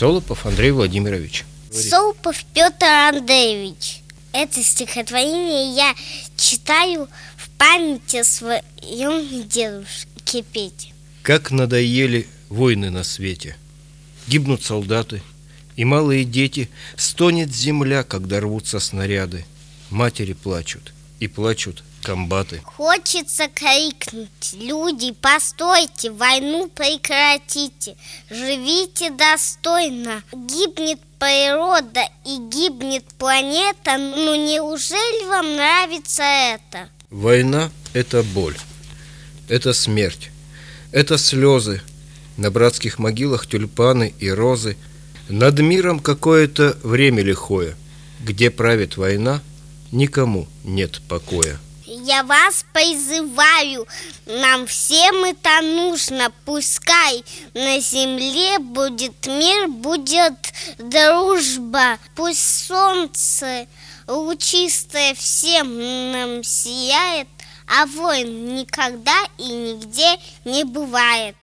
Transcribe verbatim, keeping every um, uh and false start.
Солопов Андрей Владимирович. Солопов Петр Андреевич. Это стихотворение я читаю в память о своем дедушке Пете. Как надоели войны на свете. Гибнут солдаты и малые дети. Стонет земля, когда рвутся снаряды. Матери плачут, и плачут комбаты. Хочется крикнуть: люди, постойте, войну прекратите, живите достойно. Гибнет природа и гибнет планета, ну неужели вам нравится это? Война — это боль, это смерть, это слезы. На братских могилах тюльпаны и розы. Над миром какое-то время лихое. Где правит война, никому нет покоя. Я вас призываю, нам всем это нужно. Пускай на земле будет мир, будет дружба. Пусть солнце лучистое всем нам сияет, а войн никогда и нигде не бывает.